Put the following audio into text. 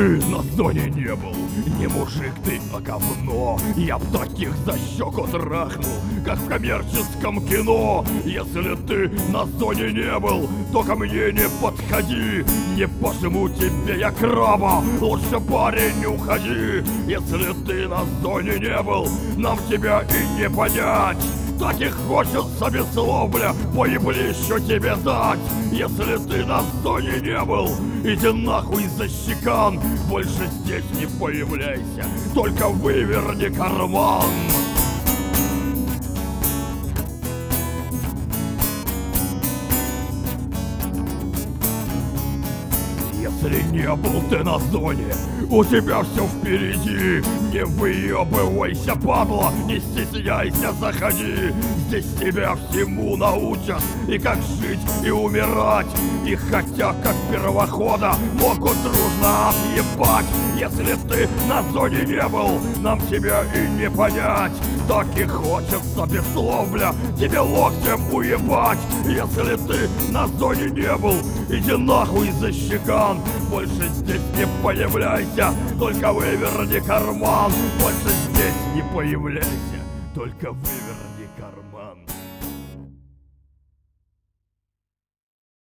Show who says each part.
Speaker 1: на зоне не был, не мужик ты, а говно. Я б таких за щеку трахнул, как в коммерческом кино. Если ты на зоне не был, то ко мне не подходи. Не пожму тебе я краба, лучше, парень, уходи. Если ты на зоне не был, нам тебя и не понять. Так и хочется без слов, бля, по еблищу тебе дать. Если ты на зоне не был, иди нахуй за щекан. Больше здесь не появляйся, только выверни карман. Если не был ты на зоне, у тебя все впереди. Не выебывайся, падла, не стесняйся, заходи. Здесь тебя всему научат, и как жить, и умирать. И хотя как первохода могут дружно отъебать. Если ты на зоне не был, нам тебя и не понять. Так и хочется без слов, бля, тебе локтем уебать. Если ты на зоне не был, иди нахуй за щекан. Больше здесь не появляйся, только выверни карман. Больше здесь не появляйся, только выверни.